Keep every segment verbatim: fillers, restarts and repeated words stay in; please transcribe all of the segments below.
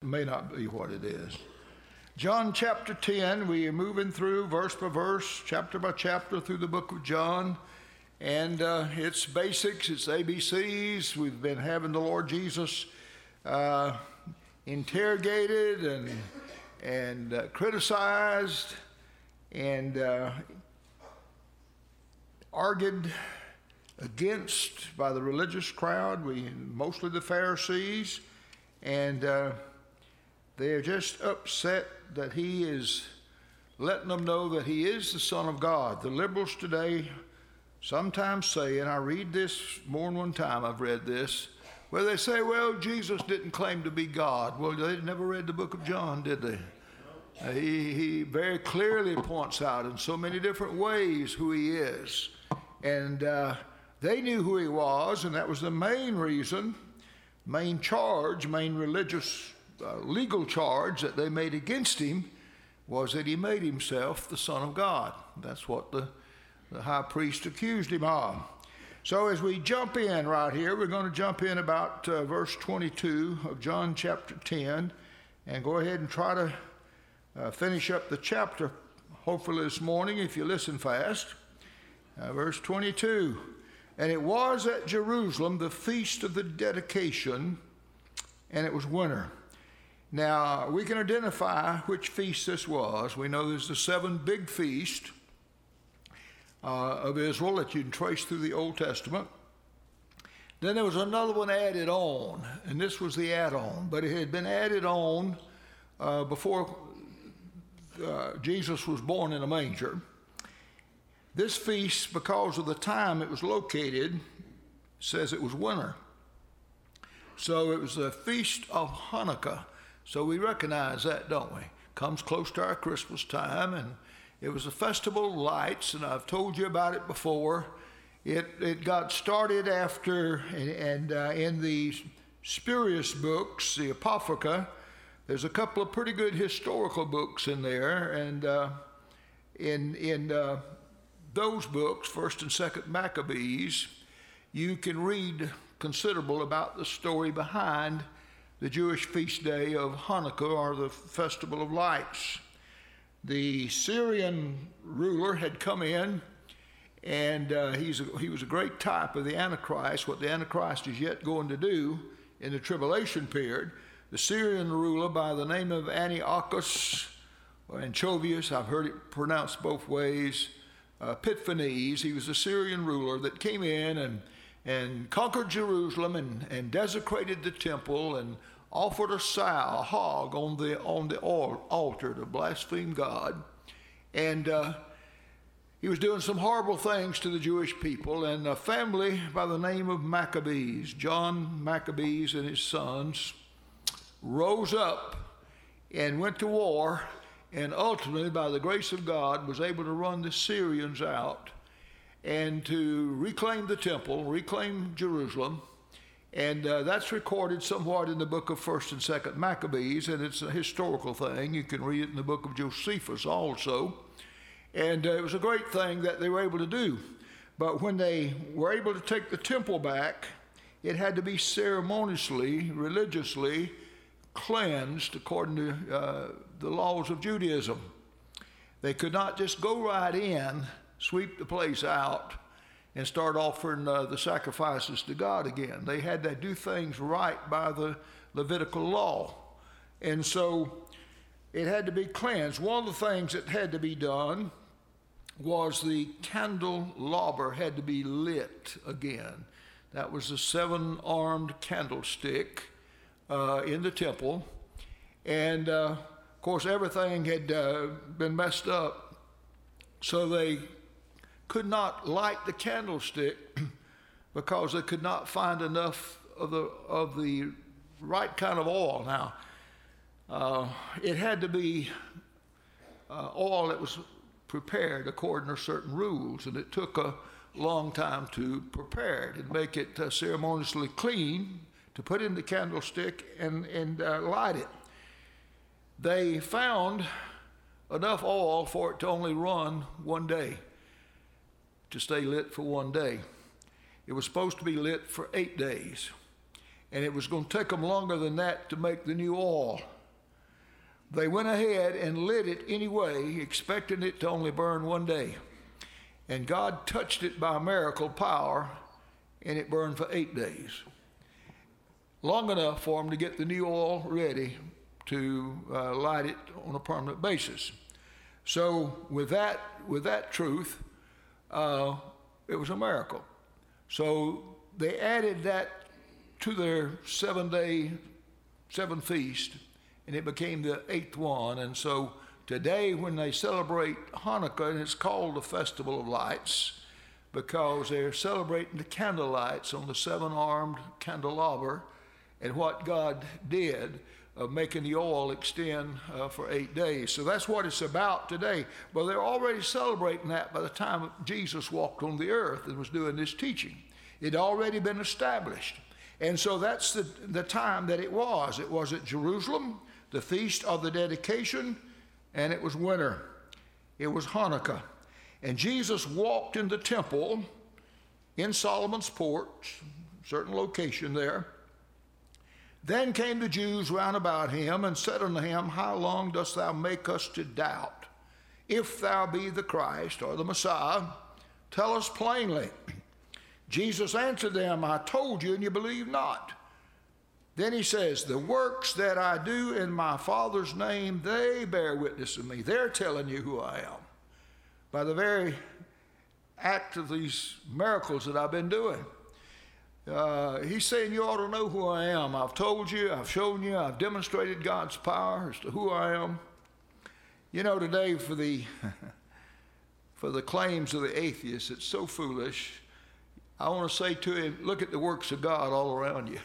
may not be what it is. John chapter ten, we are moving through verse by verse, chapter by chapter through the book of John. And uh, it's basics, it's A B Cs. We've been having the Lord Jesus uh, interrogated and, and uh, criticized and uh, argued against by the religious crowd, we mostly the Pharisees, and uh, they're just upset that he is letting them know that he is the Son of God. The liberals today sometimes say, and I read this more than one time, I've read this, where they say, well, Jesus didn't claim to be God. Well, they never read the book of John, did they? Uh, he, he very clearly points out in so many different ways who he is. And uh, they knew who he was, and that was the main reason, main charge, main religious, uh, legal charge that they made against him was that he made himself the Son of God. That's what the, the high priest accused him of. So as we jump in right here, we're going to jump in about uh, verse twenty-two of John chapter ten and go ahead and try to uh, finish up the chapter, hopefully this morning, if you listen fast. Uh, verse twenty-two, and it was at Jerusalem the feast of the dedication, and it was winter. Now, we can identify which feast this was. We know there's the seven big feasts uh, of Israel that you can trace through the Old Testament. Then there was another one added on, and this was the add-on, but it had been added on uh, before uh, Jesus was born in a manger. This feast, because of the time it was located, says it was winter. So it was the Feast of Hanukkah. So we recognize that, don't we? Comes close to our Christmas time, and it was a festival of lights, and I've told you about it before. It it got started after, and, and uh, in the spurious books, the Apocrypha, there's a couple of pretty good historical books in there, and uh, in in uh, those books, First and Second Maccabees, you can read considerable about the story behind the Jewish feast day of Hanukkah, or the Festival of Lights. The Syrian ruler had come in, and uh, he's a, he was a great type of the Antichrist, what the Antichrist is yet going to do in the tribulation period. The Syrian ruler by the name of Antiochus, or Anchovius, I've heard it pronounced both ways, uh, Epiphanes, he was a Syrian ruler that came in and and conquered Jerusalem and, and desecrated the temple and offered a sow, a hog on the on the altar to blaspheme God. And uh, he was doing some horrible things to the Jewish people, and a family by the name of Maccabees, John Maccabees and his sons, rose up and went to war, and ultimately, by the grace of God, was able to run the Syrians out and to reclaim the temple, reclaim Jerusalem. And uh, that's recorded somewhat in the book of First and Second Maccabees, and it's a historical thing. You can read it in the book of Josephus also. And uh, it was a great thing that they were able to do. But when they were able to take the temple back, it had to be ceremoniously, religiously cleansed according to uh, the laws of Judaism. They could not just go right in, sweep the place out, and start offering uh, the sacrifices to God again. They had to do things right by the Levitical law. And so it had to be cleansed. One of the things that had to be done was the candelabra had to be lit again. That was the seven-armed candlestick uh, in the temple. And, uh, of course, everything had uh, been messed up, so they could not light the candlestick because they could not find enough of the of the right kind of oil. Now, uh, it had to be uh, oil that was prepared according to certain rules, and it took a long time to prepare it and make it uh, ceremoniously clean, to put in the candlestick and, and uh, light it. They found enough oil for it to only run one day, to stay lit for one day. It was supposed to be lit for eight days. And it was going to take them longer than that to make the new oil. they went ahead and lit it anyway, expecting it to only burn one day. And God touched it by miracle power, and it burned for eight days. Long enough for them to get the new oil ready to uh, light it on a permanent basis. So with that, with that truth, uh, it was a miracle. So they added that to their seven-day, seven feast, and it became the eighth one. And so today, when they celebrate Hanukkah, and it's called the Festival of Lights, because they're celebrating the candle lights on the seven-armed candelabra and what God did of making the oil extend uh, for eight days. So that's what it's about today. But they're already celebrating that by the time Jesus walked on the earth and was doing this teaching. It had already been established. And so that's the, the time that it was. It was at Jerusalem, the feast of the dedication, and it was winter. It was Hanukkah. And Jesus walked in the temple in Solomon's porch, certain location there. Then came the Jews round about him and said unto him, How long dost thou make us to doubt? If thou be the Christ, or the Messiah, tell us plainly. Jesus answered them, I told you, and you believe not. Then he says, The works that I do in my Father's name, they bear witness of me. They're telling you who I am by the very act of these miracles that I've been doing. Uh, he's saying you ought to know who I am. I've told you, I've shown you, I've demonstrated God's power as to who I am. You know, today for the for the claims of the atheists, it's so foolish. I want to say to him, look at the works of God all around you.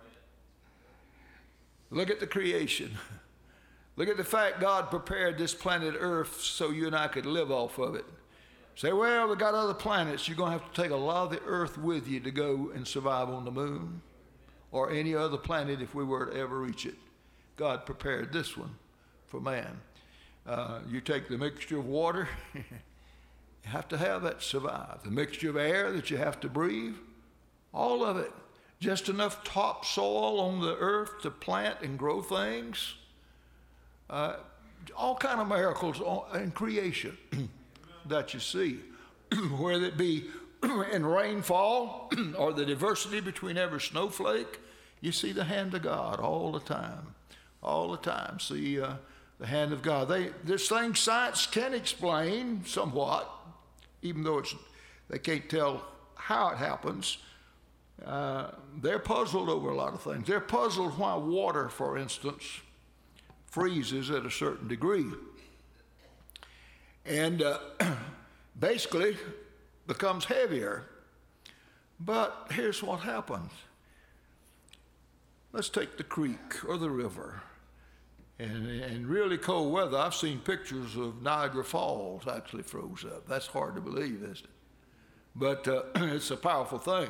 Look at the creation. Look at the fact God prepared this planet Earth so you and I could live off of it. Say, well, we got other planets. You're going to have to take a lot of the earth with you to go and survive on the moon or any other planet if we were to ever reach it. God prepared this one for man. Uh, you take the mixture of water, you have to have that to survive. The mixture of air that you have to breathe, all of it. Just enough topsoil on the earth to plant and grow things. Uh, all kind of miracles in creation that you see, whether it be in rainfall or the diversity between every snowflake. You see the hand of God all the time, all the time. See uh, the hand of God. They, this thing science can explain somewhat, even though it's, they can't tell how it happens. Uh, they're puzzled over a lot of things. They're puzzled why water, for instance, freezes at a certain degree. And uh, basically becomes heavier. But here's what happens. Let's take the creek or the river. And in really cold weather, I've seen pictures of Niagara Falls actually froze up. That's hard to believe, isn't it? But uh, it's a powerful thing.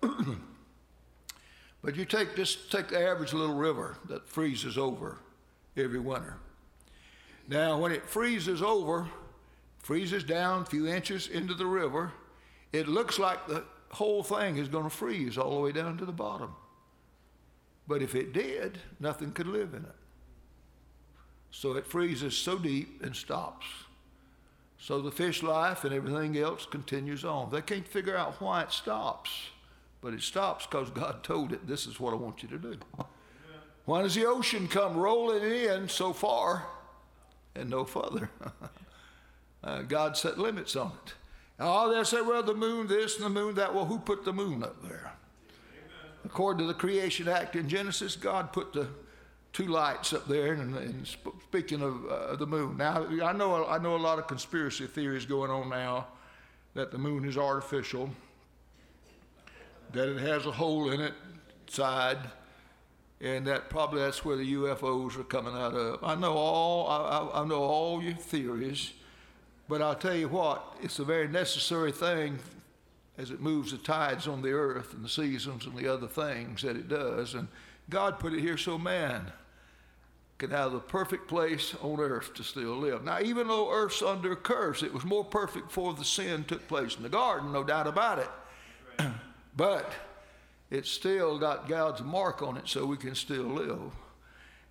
But you take just take the average little river that freezes over every winter. Now, when it freezes over, freezes down a few inches into the river, it looks like the whole thing is going to freeze all the way down to the bottom. But if it did, nothing could live in it. So it freezes so deep and stops. So the fish life and everything else continues on. They can't figure out why it stops, but it stops because God told it, this is what I want you to do. Why does the ocean come rolling in so far and no further? uh, God set limits on it. Oh, they'll say, well, the moon this and the moon that. Well, who put the moon up there? Amen. According to the Creation Act in Genesis, God put the two lights up there. And, and sp- speaking of uh, the moon, now I know I know a lot of conspiracy theories going on now that the moon is artificial, that it has a hole in it side, and that probably that's where the U F Os are coming out of. I know all I, I know all your theories. But I'll tell you what, it's a very necessary thing as it moves the tides on the earth and the seasons and the other things that it does. And God put it here so man can have the perfect place on earth to still live. Now, even though earth's under a curse, it was more perfect before the sin took place in the garden, no doubt about it. Right. But it's still got God's mark on it so we can still live.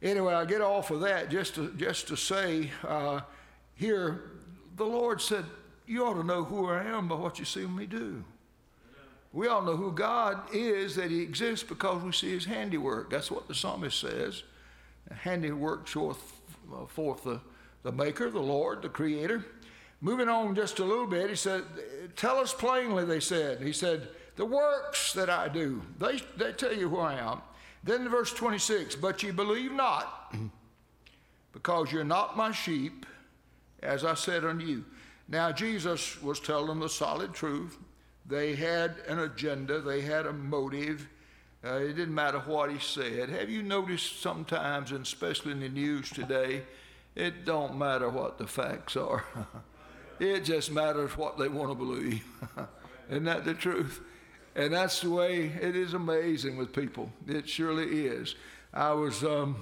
anyway, I get off of that just to, just to say uh, here, the Lord said, you ought to know who I am by what you see me do. We all know who God is, that he exists because we see his handiwork. That's what the psalmist says. Handiwork showeth forth the, the maker, the Lord, the creator. Moving on just a little bit, he said, tell us plainly, they said. He said, the works that I do, they, they tell you who I am. Then in verse twenty-six, but ye believe not, because you're not my sheep, as I said unto you. Now Jesus was telling them the solid truth. They had an agenda. They had a motive. Uh, it didn't matter what he said. Have you noticed sometimes, and especially in the news today, it don't matter what the facts are. It just matters what they want to believe. Isn't that the truth? And that's the way it is. Amazing with people. It surely is. I was um,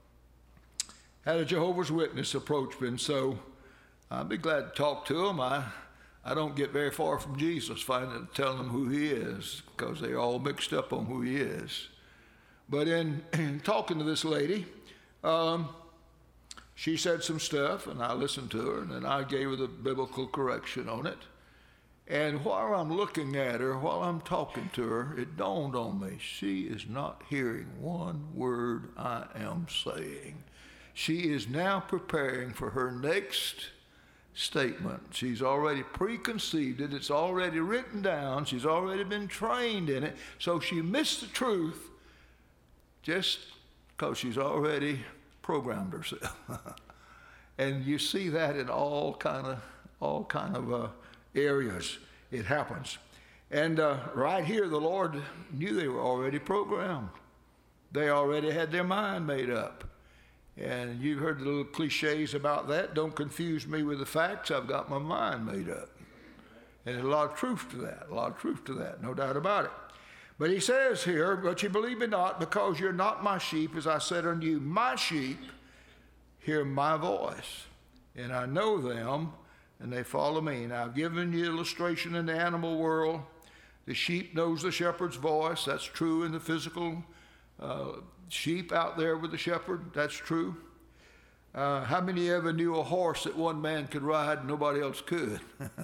had a Jehovah's Witness approach me, and so I'd be glad to talk to them. I I don't get very far from Jesus, finding telling them who he is, because they're all mixed up on who he is. But in, in talking to this lady, um, she said some stuff, and I listened to her, and then I gave her the biblical correction on it. And while I'm looking at her, while I'm talking to her, it dawned on me, she is not hearing one word I am saying. She is now preparing for her next statement. She's already preconceived it. It's already written down. She's already been trained in it. So she missed the truth just because she's already programmed herself. And you see that in all kind of all kind of uh, areas. It happens. And uh, right here, the Lord knew they were already programmed. They already had their mind made up. And you've heard the little cliches about that. Don't confuse me with the facts. I've got my mind made up. And there's a lot of truth to that, a lot of truth to that, no doubt about it. But he says here, but you believe me not, because you're not my sheep, as I said unto you, my sheep hear my voice, and I know them, and they follow me. And I've given you illustration in the animal world. The sheep knows the shepherd's voice. That's true in the physical uh, sheep out there with the shepherd. That's true. Uh, how many ever knew a horse that one man could ride and nobody else could?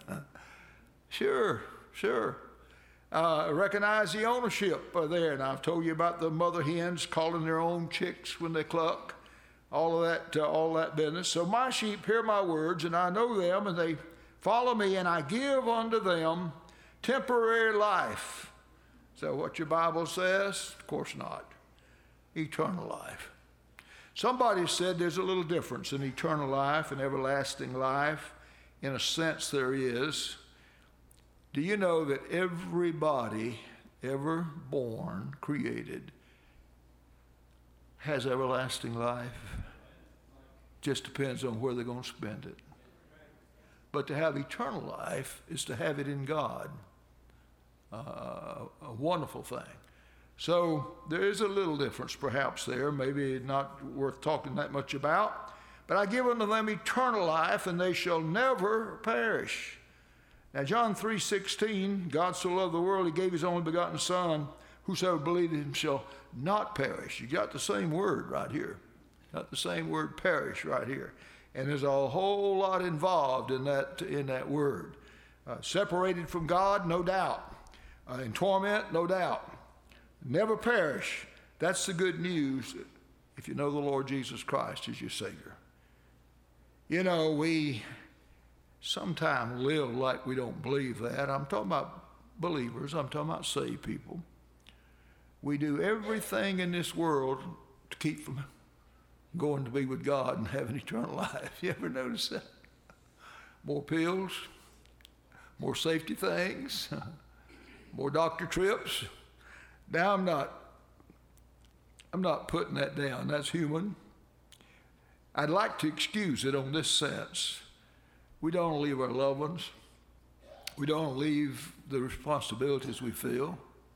Sure, sure. Uh, recognize the ownership uh, there. And I've told you about the mother hens calling their own chicks when they cluck. All of that, uh, all that business. So my sheep hear my words, and I know them, and they follow me, and I give unto them temporary life. Is that what your Bible says? Of course not. Eternal life. Somebody said there's a little difference in eternal life and everlasting life. In a sense, there is. Do you know that everybody ever born, created, has everlasting life? Just depends on where they're going to spend it. But to have eternal life is to have it in God. Uh, a wonderful thing. So there is a little difference perhaps there, maybe not worth talking that much about. But I give unto them eternal life, and they shall never perish. Now John three sixteen, God so loved the world, he gave his only begotten Son, whosoever believeth in him shall not perish. You got the same word right here. Got the same word, perish, right here. And there's a whole lot involved in that, in that word. Uh, separated from God, no doubt. Uh, in torment, no doubt. Never perish. That's the good news if you know the Lord Jesus Christ as your Savior. You know, we sometimes live like we don't believe that. I'm talking about believers. I'm talking about saved people. We do everything in this world to keep from going to be with God and having eternal life. You ever notice that? More pills, more safety things, more doctor trips. Now I'm not, I'm not putting that down. That's human. I'd like to excuse it on this sense. We don't leave our loved ones. We don't leave the responsibilities we feel.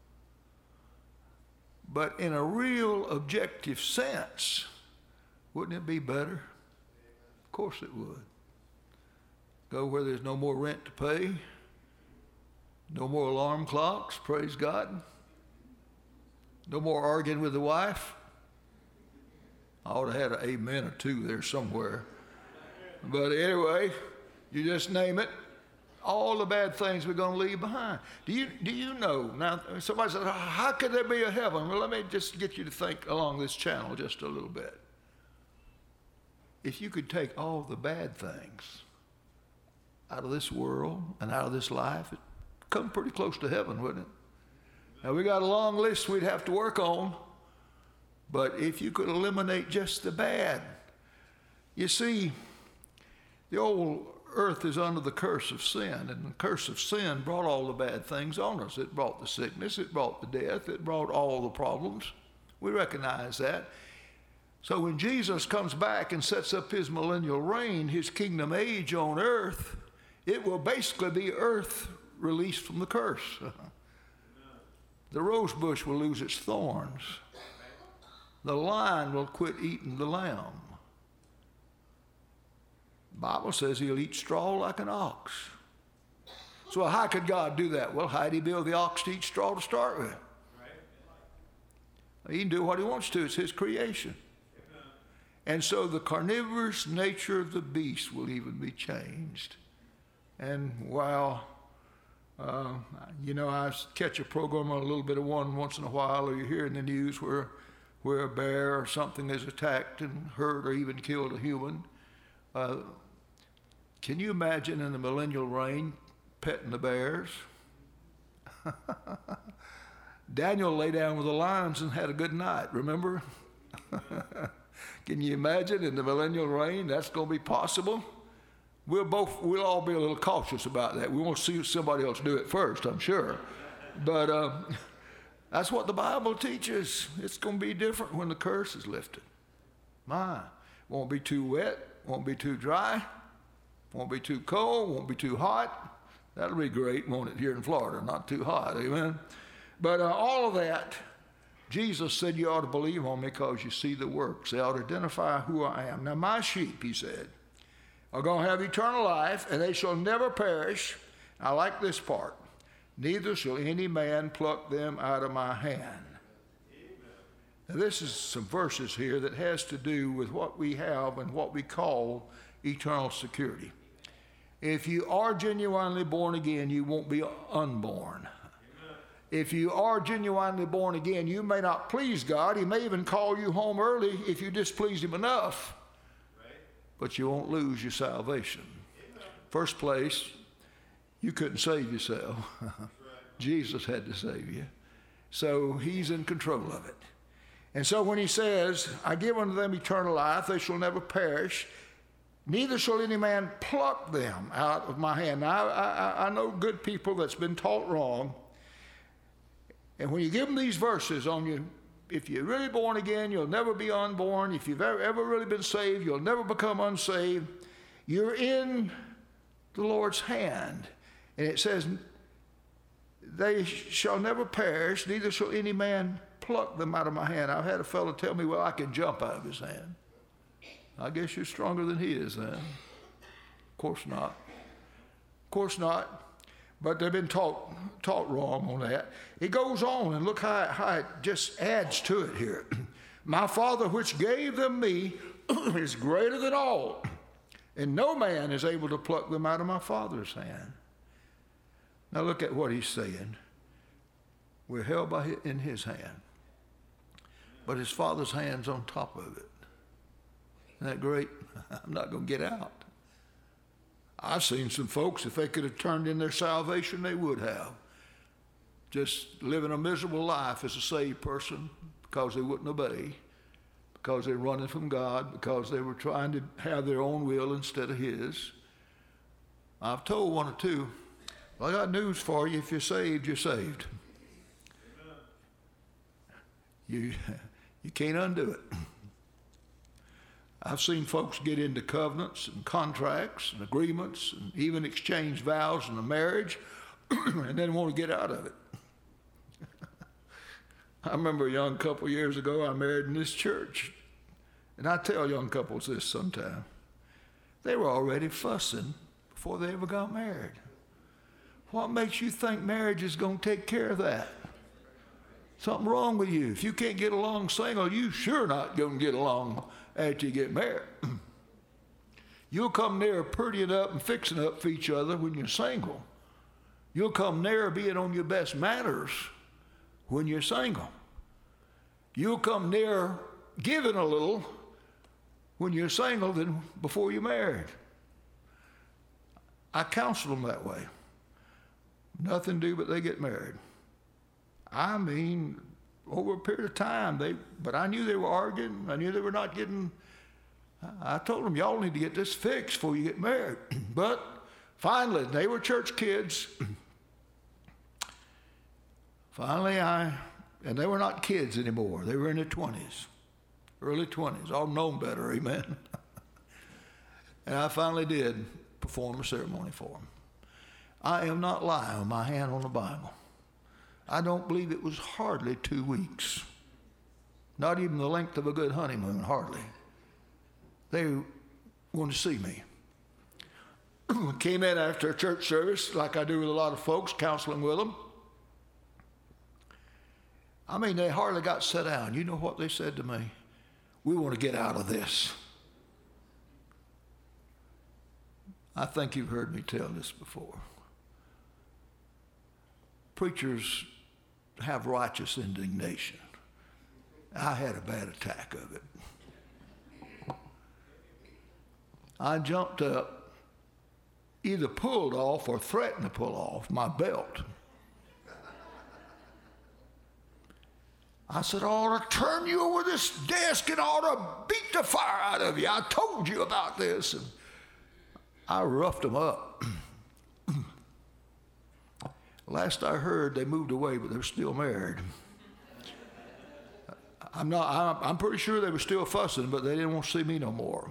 But in a real objective sense, wouldn't it be better? Of course it would. Go where there's no more rent to pay, no more alarm clocks, praise God. No more arguing with the wife. I ought to have had an amen or two there somewhere. But anyway, you just name it. All the bad things we're going to leave behind. Do you, do you know? Now, somebody said, how could there be a heaven? Well, let me just get you to think along this channel just a little bit. If you could take all the bad things out of this world and out of this life, it'd come pretty close to heaven, wouldn't it? Now, we got a long list we'd have to work on, but if you could eliminate just the bad. You see, the old earth is under the curse of sin, and the curse of sin brought all the bad things on us. It brought the sickness, it brought the death, it brought all the problems. We recognize that. So when Jesus comes back and sets up his millennial reign, his kingdom age on earth, it will basically be earth released from the curse. The rose bush will lose its thorns. The lion will quit eating the lamb. The Bible says he'll eat straw like an ox. So how could God do that? Well, how'd he build the ox to eat straw to start with? He can do what he wants to. It's his creation. And so the carnivorous nature of the beast will even be changed. And while, uh, you know, I catch a program on a little bit of one once in a while, or you hear in the news where, where a bear or something is attacked and hurt or even killed a human. Uh, can you imagine in the millennial reign petting the bears? Daniel lay down with the lions and had a good night, remember? Can you imagine in the millennial reign that's going to be possible? We'll both, we'll all be a little cautious about that. We won't see somebody else do it first, I'm sure. But uh, that's what the Bible teaches. It's going to be different when the curse is lifted. My, won't be too wet, won't be too dry, won't be too cold, won't be too hot. That'll be great, won't it, here in Florida? Not too hot, amen? But uh, all of that, Jesus said you ought to believe on me because you see the works. They ought to identify who I am. Now, my sheep, he said, are going to have eternal life, and they shall never perish. I like this part. Neither shall any man pluck them out of my hand. Now, this is some verses here that has to do with what we have and what we call eternal security. If you are genuinely born again, you won't be unborn. If you are genuinely born again, you may not please God. He may even call you home early if you displease him enough. Right. But you won't lose your salvation. Amen. First place, you couldn't save yourself. Right. Jesus had to save you. So he's in control of it. And so when he says, I give unto them eternal life, they shall never perish, neither shall any man pluck them out of my hand. Now, I, I, I know good people that's been taught wrong. And when you give them these verses on you, if you're really born again, you'll never be unborn. If you've ever, ever really been saved, you'll never become unsaved. You're in the Lord's hand. And it says, they shall never perish, neither shall any man pluck them out of my hand. I've had a fellow tell me, well, I can jump out of his hand. I guess you're stronger than he is then. Of course not. Of course not. But they've been taught, taught wrong on that. It goes on, and look how, how it just adds to it here. My Father which gave them me is greater than all, and no man is able to pluck them out of my Father's hand. Now look at what he's saying. We're held by his, in his hand, but his Father's hand's on top of it. Isn't that great? I'm not going to get out. I've seen some folks, if they could have turned in their salvation, they would have. Just living a miserable life as a saved person because they wouldn't obey, because they're running from God, because they were trying to have their own will instead of his. I've told one or two, well, I got news for you. If you're saved, you're saved. You, you can't undo it. I've seen folks get into covenants and contracts and agreements and even exchange vows in a marriage and then want to get out of it. I remember a young couple years ago I married in this church. And I tell young couples this sometimes. They were already fussing before they ever got married. What makes you think marriage is going to take care of that? Something wrong with you. If you can't get along single, you sure not going to get along after you get married. You'll come near prettying up and fixing up for each other when you're single. You'll come near being on your best manners when you're single. You'll come near giving a little when you're single than before you're married. I counsel them that way. Nothing to do but they get married. I mean, over a period of time, they. But I knew they were arguing. I knew they were not getting. I told them, y'all need to get this fixed before you get married. But finally, they were church kids. Finally, I, and they were not kids anymore. They were in their twenties, early twenties, all known better, amen. And I finally did perform a ceremony for them. I am not lying with my hand on the Bible. I don't believe it was hardly two weeks. Not even the length of a good honeymoon, hardly. They wanted to see me. Came in after a church service, like I do with a lot of folks, counseling with them. I mean, they hardly got set down. You know what they said to me? We want to get out of this. I think you've heard me tell this before. Preachers have righteous indignation. I had a bad attack of it. I jumped up, either pulled off or threatened to pull off my belt. I said, I ought to turn you over this desk and I ought to beat the fire out of you. I told you about this. And I roughed them up. Last I heard, they moved away, but they're still married. I'm not. I'm, I'm pretty sure they were still fussing, but they didn't want to see me no more.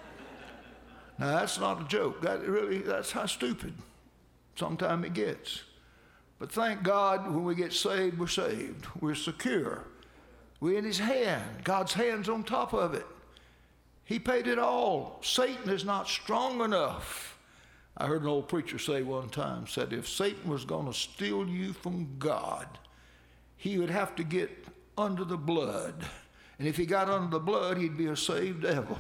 Now that's not a joke. That really, that's how stupid sometimes it gets. But thank God, when we get saved, we're saved. We're secure. We're in His hand. God's hand's on top of it. He paid it all. Satan is not strong enough. I heard an old preacher say one time, said if Satan was going to steal you from God, he would have to get under the blood. And if he got under the blood, he'd be a saved devil.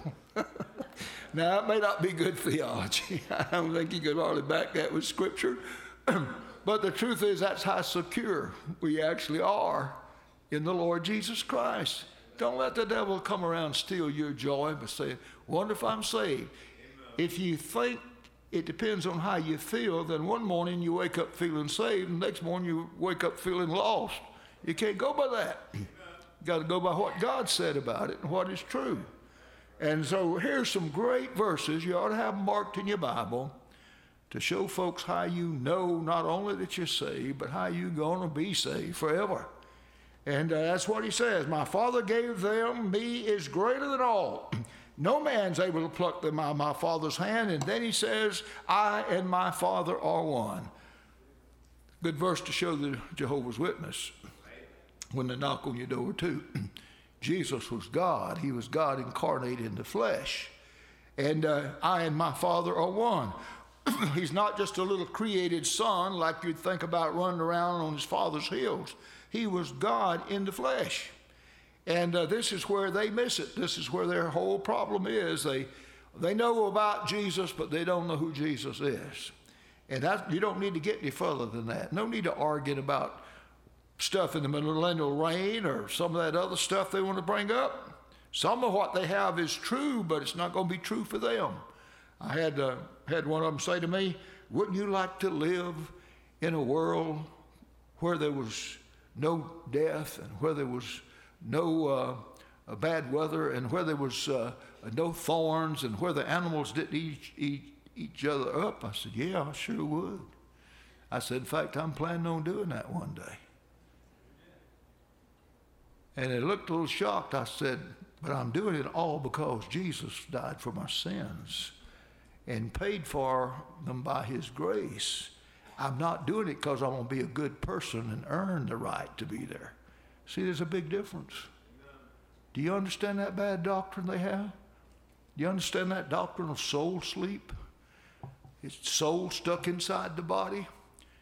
Now, that may not be good theology. I don't think you could hardly back that with Scripture. But the truth is, that's how secure we actually are in the Lord Jesus Christ. Don't let the devil come around and steal your joy by saying, wonder if I'm saved. Amen. If you think it depends on how you feel, then one morning you wake up feeling saved, and the next morning you wake up feeling lost. You can't go by that. You got to go by what God said about it and what is true. And so here's some great verses. You ought to have them marked in your Bible to show folks how you know not only that you're saved, but how you're going to be saved forever. And uh, that's what he says. My Father gave them, me is greater than all. No man's able to pluck them out of my Father's hand. And then he says, I and my Father are one. Good verse to show the Jehovah's Witness when they knock on your door too. Jesus was God. He was God incarnate in the flesh. And uh, I and my Father are one. He's not just a little created son like you'd think about running around on his Father's hills. He was God in the flesh. And uh, this is where they miss it. This is where their whole problem is. They they know about Jesus, but they don't know who Jesus is. And that, you don't need to get any further than that. No need to argue about stuff in the millennial reign or some of that other stuff they want to bring up. Some of what they have is true, but it's not going to be true for them. I had uh, had one of them say to me, wouldn't you like to live in a world where there was no death and where there was no uh, bad weather and where there was uh, no thorns and where the animals didn't eat, eat each other up? I said, yeah, I sure would. I said, in fact, I'm planning on doing that one day. And they looked a little shocked. I said, but I'm doing it all because Jesus died for my sins and paid for them by his grace. I'm not doing it because I want to be a good person and earn the right to be there. See, there's a big difference. Do you understand that bad doctrine they have? Do you understand that doctrine of soul sleep? It's soul stuck inside the body.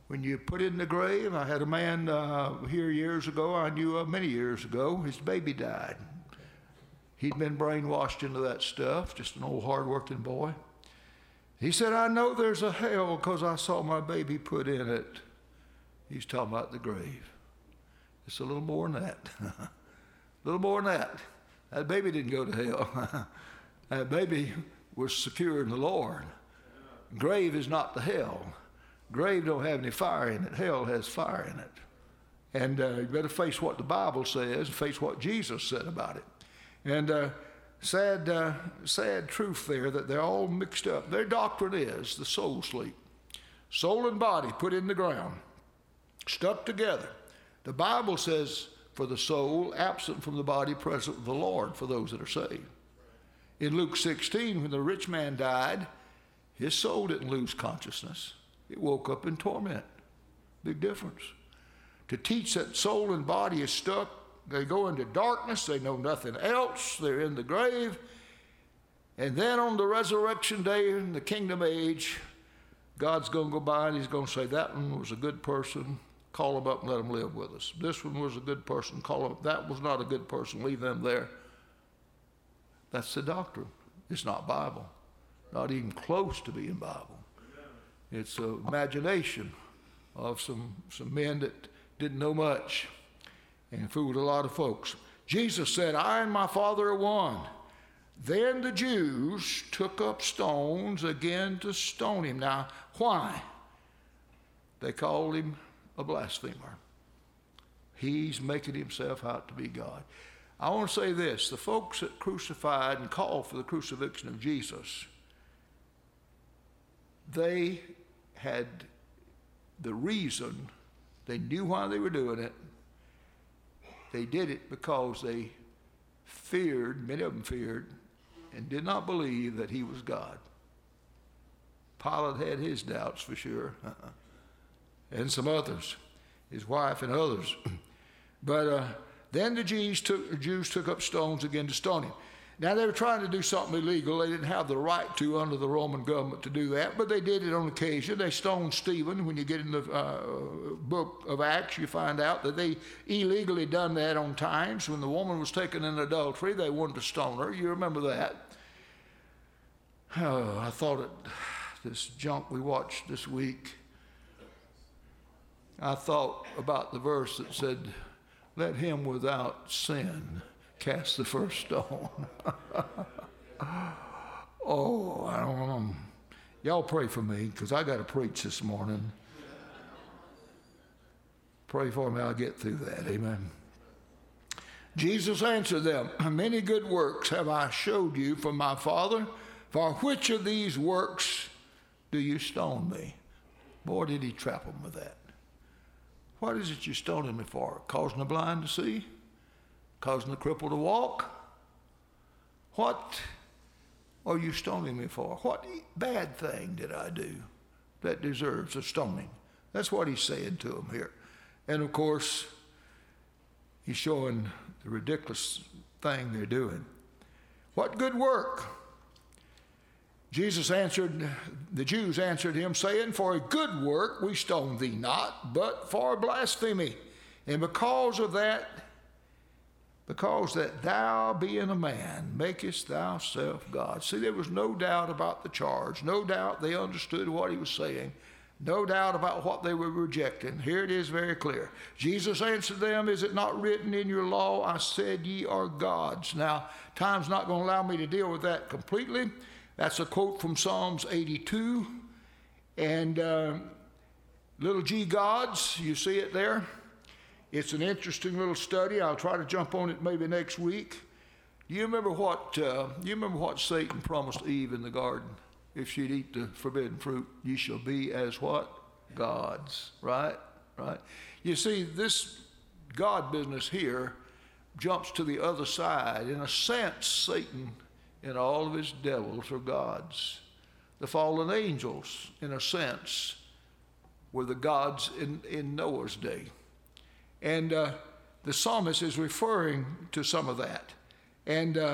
when you put in the grave, I had a man uh, here years ago, I knew of many years ago, his baby died. He'd been brainwashed into that stuff, just an old hard-working boy. He said, I know there's a hell because I saw my baby put in it. He's talking about the grave. It's a little more than that. A little more than that. That baby didn't go to hell. That baby was secure in the Lord. Grave is not the hell. Grave don't have any fire in it. Hell has fire in it. And uh, you better face what the Bible says and face what Jesus said about it. And uh, sad, uh, sad truth there that they're all mixed up. Their doctrine is the soul sleep. Soul and body put in the ground, stuck together. The Bible says for the soul, absent from the body, present with the Lord for those that are saved. In Luke sixteen, when the rich man died, his soul didn't lose consciousness. It woke up in torment. Big difference. To teach that soul and body is stuck, they go into darkness, they know nothing else, they're in the grave, and then on the resurrection day in the kingdom age, God's going to go by and he's going to say, that one was a good person, call them up and let them live with us. This one was a good person, call them up. That was not a good person, leave them there. That's the doctrine. It's not Bible. Not even close to being Bible. It's an imagination of some, some men that didn't know much and fooled a lot of folks. Jesus said, I and my Father are one. Then the Jews took up stones again to stone him. Now, why? They called him a blasphemer. He's making himself out to be God. I want to say this. The folks that crucified and called for the crucifixion of Jesus, they had the reason, they knew why they were doing it. They did it because they feared, many of them feared, and did not believe that he was God. Pilate had his doubts for sure, and some others, his wife and others. But uh, then the Jews took, Jews took up stones again to stone him. Now, they were trying to do something illegal. They didn't have the right to under the Roman government to do that, but they did it on occasion. They stoned Stephen. When you get in the uh, book of Acts, you find out that they illegally done that on times. When the woman was taken in adultery, they wanted to stone her. You remember that. Oh, I thought it, this junk we watched this week, I thought about the verse that said, let him without sin cast the first stone. Oh, I don't know. Y'all pray for me because I got to preach this morning. Pray for me, I'll get through that. Amen. Jesus answered them, many good works have I showed you from my Father. For which of these works do you stone me? Boy, did he trap them with that. What is it you're stoning me for? Causing the blind to see? Causing the cripple to walk? What are you stoning me for? What bad thing did I do that deserves a stoning? That's what he's saying to them here. And of course, he's showing the ridiculous thing they're doing. What good work? Jesus answered, the Jews answered him, saying, for a good work we stone thee not, but for blasphemy. And because of that, because that thou being a man, makest thyself God. See, there was no doubt about the charge. No doubt they understood what he was saying. No doubt about what they were rejecting. Here it is very clear. Jesus answered them, is it not written in your law, I said ye are gods? Now, time's not going to allow me to deal with that completely. That's a quote from Psalms eighty-two. And uh, little g gods, you see it there. It's an interesting little study. I'll try to jump on it maybe next week. Do you remember what, uh, you remember what Satan promised Eve in the garden? If she'd eat the forbidden fruit, ye shall be as what? Gods, right? Right? You see, this God business here jumps to the other side. In a sense, Satan and all of his devils are gods. The fallen angels, in a sense, were the gods in, in Noah's day. And uh, the psalmist is referring to some of that. And uh,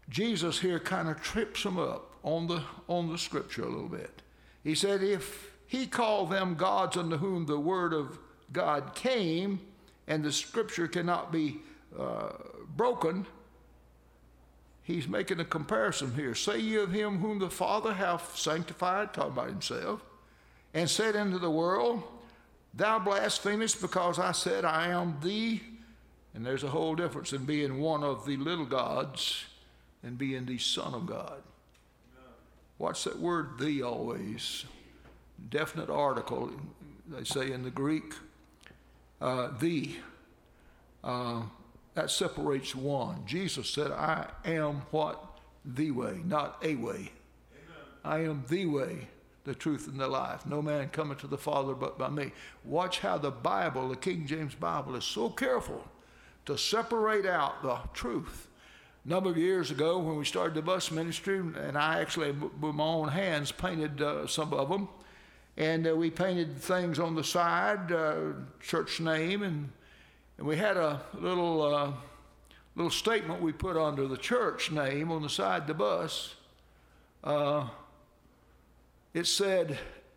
Jesus here kind of trips them up on the, on the scripture a little bit. He said, if he called them gods unto whom the word of God came, and the scripture cannot be uh, broken. He's making a comparison here. Say ye of him whom the Father hath sanctified, talking about himself, and said unto the world, thou blasphemest because I said I am the, and there's a whole difference in being one of the little gods and being the Son of God. Watch that word "the" always. Definite article, they say in the Greek. Uh, the. Uh, that separates one. Jesus said, I am what? The way, not a way. Amen. I am the way, the truth, and the life. No man cometh to the Father but by me. Watch how the Bible, the King James Bible, is so careful to separate out the truth. A number of years ago when we started the bus ministry, and I actually, with my own hands, painted uh, some of them. And uh, we painted things on the side, uh, church name, and, and we had a little, uh, little statement we put under the church name on the side of the bus. Uh, it said,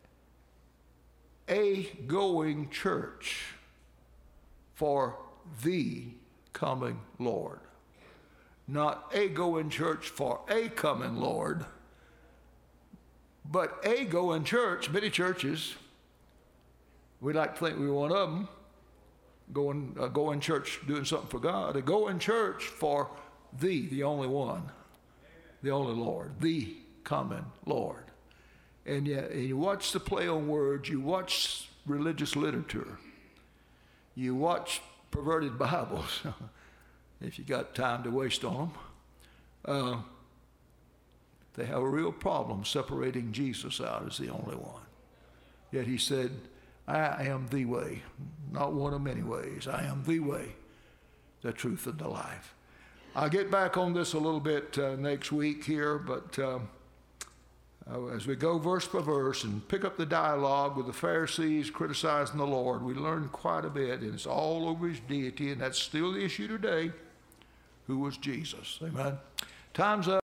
a going church for the coming Lord. Not a going church for a coming Lord, but a going church. Many churches, we like to think we're one of them, going, uh, going church doing something for God. A going church for the, the only one, the only Lord, the coming Lord. And, yeah, and you watch the play on words, you watch religious literature, you watch perverted Bibles, if you got time to waste on them. Uh, they have a real problem separating Jesus out as the only one. Yet he said, I am the way, not one of many ways. I am the way, the truth, and the life. I'll get back on this a little bit uh, next week here, but um, uh, as we go verse by verse and pick up the dialogue with the Pharisees criticizing the Lord, we learn quite a bit, and it's all over his deity, and that's still the issue today. Who was Jesus? Amen. Time's up.